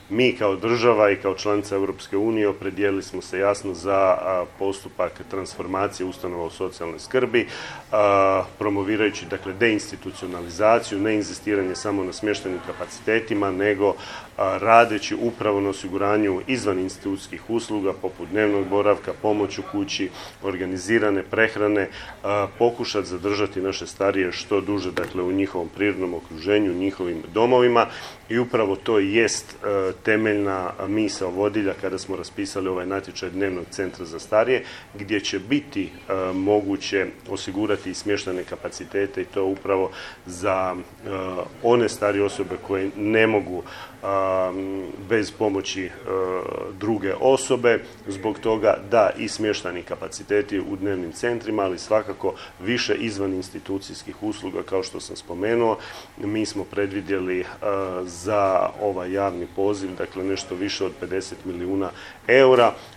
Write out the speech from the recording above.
Mi kao država i kao članica Europske unije opredijelili smo se jasno za postupak transformacije ustanova u socijalnoj skrbi, promovirajući dakle deinstitucionalizaciju, ne inzistiranje samo na smještajnim kapacitetima, nego radeći upravo na osiguranju izvan institucijskih usluga poput dnevnog boravka, pomoć u kući, organizirane prehrane, pokušati zadržati naše starije što duže dakle u njihovom prirodnom okruženju, njihovim domovima i upravo to jest temeljna misao vodilja kada smo raspisali ovaj natječaj dnevnog centra za starije, gdje će biti moguće osigurati i smještajne kapacitete i to upravo za one starije osobe koje ne mogu bez pomoći druge osobe. Zbog toga da i smještajni kapaciteti u dnevnim centrima, ali svakako više izvan institucijskih usluga kao što sam spomenuo. Mi smo predvidjeli za ovaj javni poziv, dakle nešto više od 50 milijuna eura,